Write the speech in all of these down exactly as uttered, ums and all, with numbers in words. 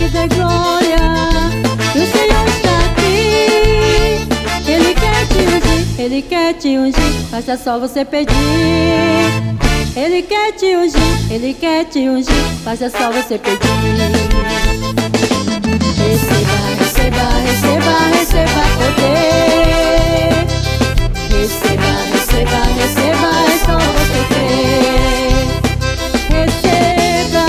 que dê glória, que o Senhor está aqui. Ele quer te ungir, Ele quer te ungir, basta só você pedir. Ele quer te ungir, Ele quer te ungir, basta só você pedir. Receba, receba, receba, receba poder. Receba, receba, receba, é só você crer. Receba,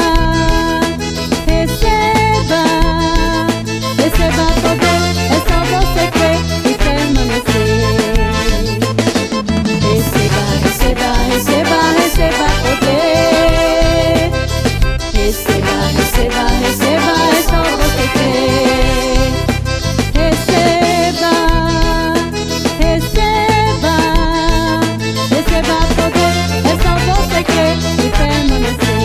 receba, receba poder, é só você crer e permanecer. Receba, receba, receba, receba poder. Receba, receba, receba, é só você crer. Receba, receba, receba poder, é só você crer e permanecer.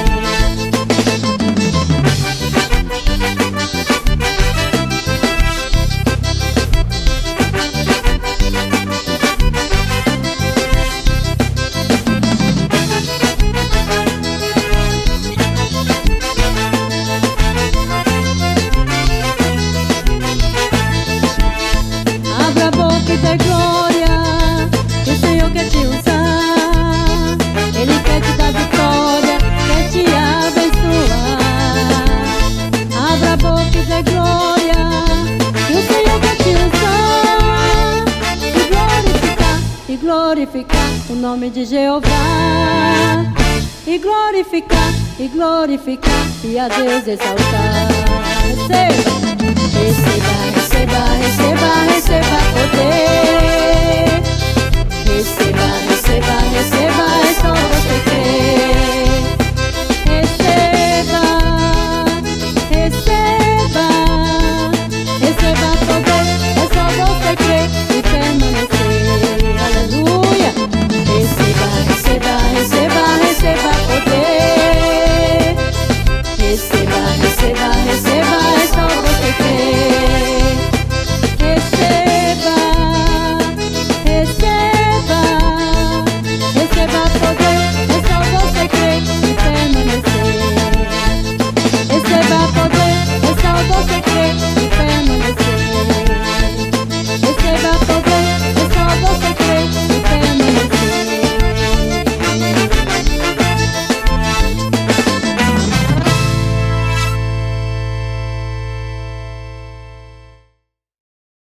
Abra a boca e dê glória, que o Senhor quer te usar. Ele quer te dar vitória, quer te abençoar. Abra a boca e dê glória, que o Senhor quer te usar. E glorificar, e glorificar o nome de Jeová. E glorificar, e glorificar, e a Deus exaltar. Receba, receba, receba, receba, receba poder. Receba, receba, receba, é só você crer. Receba, receba, receba poder, é só você crer e permanecer. Aleluia. Receba, receba, receba, receba poder. Receba,